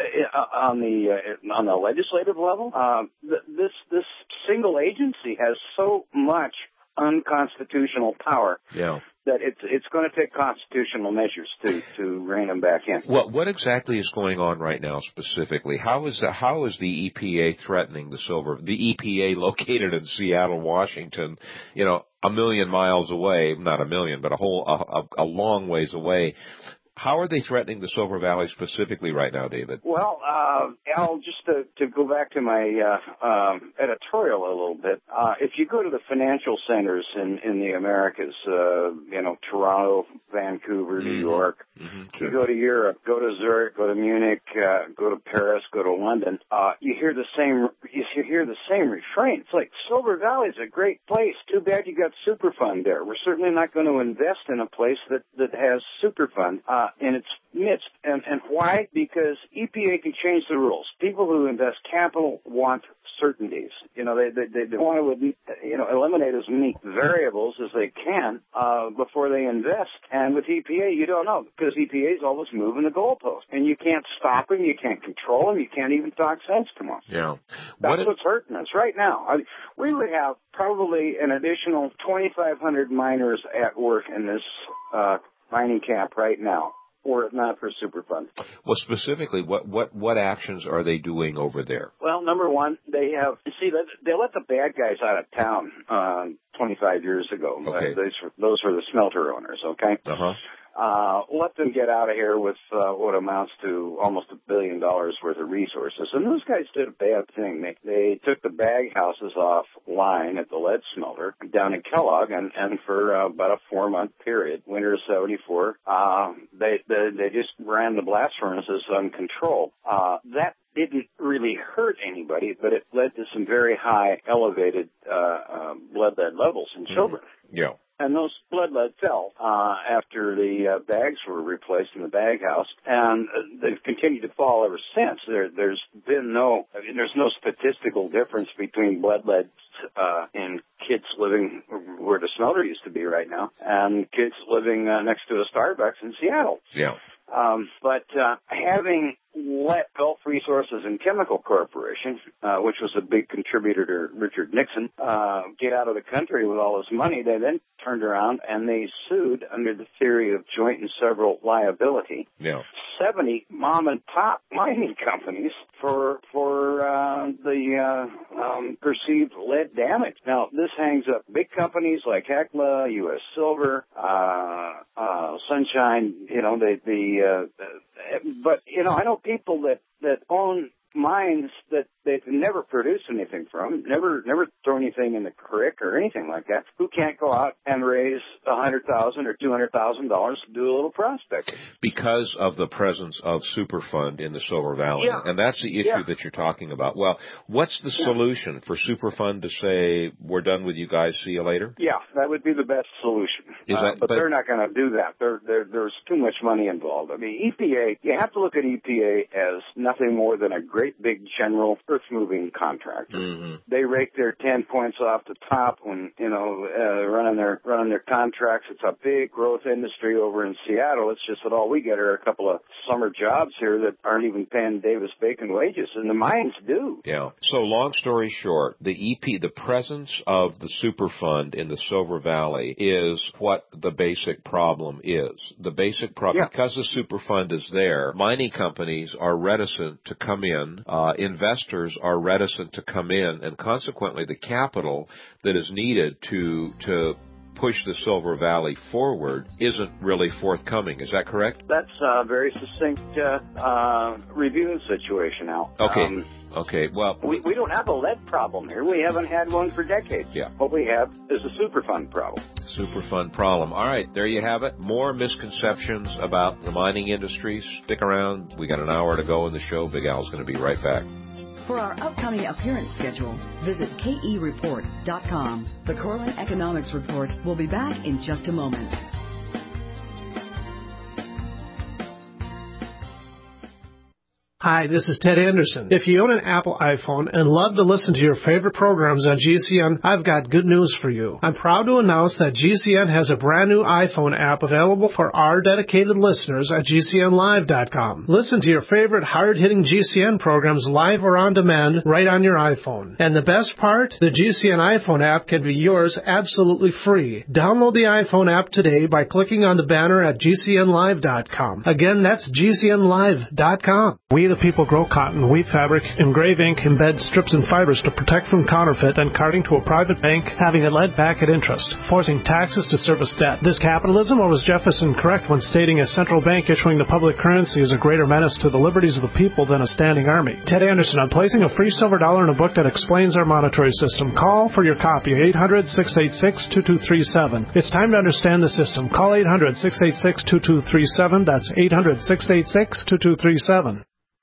on the uh, on the legislative level. Uh, this this single agency has so much unconstitutional power. Yeah. That it's it's going to take constitutional measures to to rein them back in. What what exactly is going on right now specifically? How is the, how is the E P A threatening the silver? The E P A located in Seattle, Washington, you know, a million miles away, not a million, but a whole a, a, a long ways away. How are they threatening the Silver Valley specifically right now, David? Well, uh, Al, just to, to go back to my uh, um, editorial a little bit, uh, if you go to the financial centers in, in the Americas, uh, you know, Toronto, Vancouver, mm-hmm. New York, mm-hmm. Sure. You go to Europe, go to Zurich, go to Munich, uh, go to Paris, go to London, uh, you hear the same you hear the same refrain. It's like, Silver Valley's a great place. Too bad you got Superfund there. We're certainly not going to invest in a place that, that has Superfund. Uh, in its midst. And, and why? Because E P A can change the rules. People who invest capital want certainties. You know, they they, they want to you know eliminate as many variables as they can uh, before they invest. And with E P A, you don't know because E P A is always moving the goalpost, and you can't stop them, you can't control them, you can't even talk sense to them. Yeah, that's what what's hurting us right now. I, we would have probably an additional twenty-five hundred miners at work in this uh, mining camp right now, were it not for Superfund. Well, specifically, what, what, what actions are they doing over there? Well, number one, they have, see, they let the bad guys out of town uh, twenty-five years ago. Okay. Those, those were the smelter owners, okay? Uh-huh. Uh, let them get out of here with uh, what amounts to almost a billion dollars worth of resources. And those guys did a bad thing. They, they took the bag houses offline at the lead smelter down in Kellogg, and, and for uh, about a four-month period, winter of seventy-four, uh, they, they they just ran the blast furnaces uncontrolled. Uh, that didn't really hurt anybody, but it led to some very high elevated uh, uh, blood lead levels in children. Mm-hmm. Yeah. And those blood lead fell uh, after the uh, bags were replaced in the bag house, and uh, they've continued to fall ever since. There, there's been no, I mean, there's no statistical difference between blood lead uh, in kids living where the smelter used to be right now and kids living uh, next to a Starbucks in Seattle. Yeah. Um, but uh, having let Gulf Resources and Chemical Corporation, uh, which was a big contributor to Richard Nixon, uh, get out of the country with all this money, they then turned around and they sued under the theory of joint and several liability. Yeah. seventy mom and pop mining companies for for uh, the uh, um, perceived lead damage. Now, this hangs up big companies like Hecla, U S Silver, uh, uh, Sunshine. You know, the the uh, but you know, I know people that that own mines that they've never produced anything from, never never throw anything in the creek or anything like that, who can't go out and raise a hundred thousand or two hundred thousand dollars to do a little prospecting because of the presence of Superfund in the Silver Valley. Yeah. And that's the issue yeah. that you're talking about. Well, what's the yeah. solution for Superfund to say, we're done with you guys, see you later? Yeah, that would be the best solution. Is uh, that, but, but they're not going to do that. They're, they're, there's too much money involved. I mean, E P A, you have to look at E P A as nothing more than a great big general earth-moving contractor. Mm-hmm. They rake their ten points off the top when, you know, uh, running their running their contracts. It's a big growth industry over in Seattle. It's just that all we get are a couple of summer jobs here that aren't even paying Davis-Bacon wages, and the mines do. Yeah. So long story short, the E P, the presence of the Superfund in the Silver Valley is what the basic problem is. The basic problem, yeah. because the Superfund is there, mining companies are reticent to come in, uh, investors are reticent to come in, and consequently the capital that is needed to to push the Silver Valley forward isn't really forthcoming. Is that correct? That's a very succinct uh, uh, review situation, Al. Okay. Um, okay. Well, we we don't have a lead problem here. We haven't had one for decades. Yeah. What we have is a Superfund problem. Superfund problem. All right, there you have it. More misconceptions about the mining industry. Stick around. We got an hour to go in the show. Big Al's going to be right back. For our upcoming appearance schedule, visit K E report dot com. The Cortland Economics Report will be back in just a moment. Hi, this is Ted Anderson. If you own an Apple iPhone and love to listen to your favorite programs on G C N, I've got good news for you. I'm proud to announce that G C N has a brand new iPhone app available for our dedicated listeners at G C N live dot com. Listen to your favorite hard-hitting G C N programs live or on demand right on your iPhone. And the best part? The G C N iPhone app can be yours absolutely free. Download the iPhone app today by clicking on the banner at G C N live dot com. Again, that's G C N live dot com. We the people grow cotton, weave fabric, engrave ink, embed strips and fibers to protect from counterfeit and carting to a private bank, having it led back at interest, forcing taxes to service debt. This capitalism, or was Jefferson correct when stating a central bank issuing the public currency is a greater menace to the liberties of the people than a standing army? Ted Anderson, I'm placing a free silver dollar in a book that explains our monetary system. Call for your copy, eight hundred, six eight six, two two three seven. It's time to understand the system. Call eight hundred, six eight six, two two three seven. That's eight hundred, six eight six, two two three seven.